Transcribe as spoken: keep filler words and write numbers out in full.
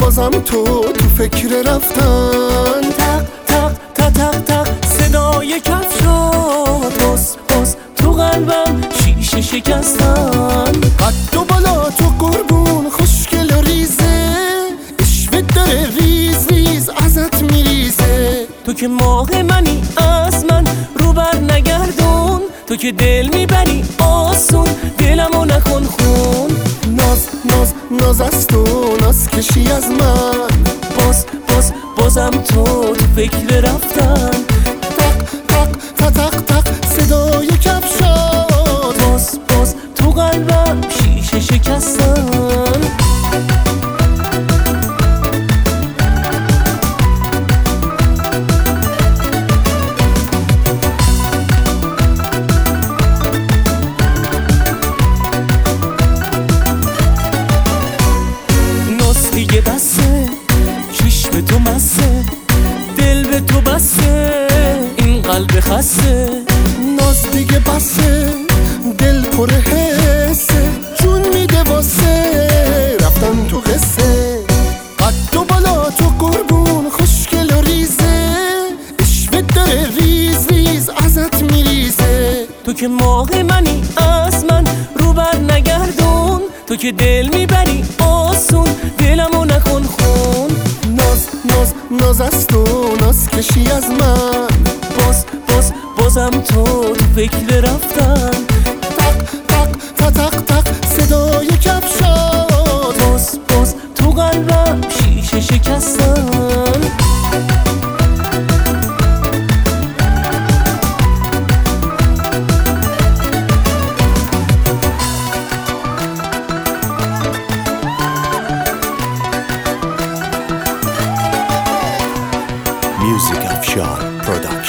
بازم تو تو فکر رفتن. تق تق تق تق تق صدای کفشات بس بس تو قلبم شیشه شکستن. قد و بالا تو قربون خوشگل و ریزه، عشقت داره ریز ریز ازت میریزه. تو که ماه منی از من رو بر نگردون، تو که دل میبری آسون دلمو نکن خون. ناز ناز ناز از تو ناز کشی از من، باز باز بازم تو تو فکر رفتن. تق تق تق تق تق صدای کفشات باز باز تو قلبم شیشه شکستن. دیگه بسه چشم تو مسه، دل به تو بسه این قلب خسته. ناز دیگه بسه دل پر حسه، جون میده واسه رفتن تو قصه. قد و بالا تو قربون خوشگل و ریزه، عشقت داره ریز ریز ازت میریزه. تو که ماه منی از من رو بر نگردون، تو که دل میبری آسون دلمو نکن خون. ناز ناز ناز از تو ناز کشی از من، باز باز بازم تو تو فکر رفتن. تق تق تق تق تق صدای کفشات باز باز تو قلبم شیشه شکستن. Music Afshar Production.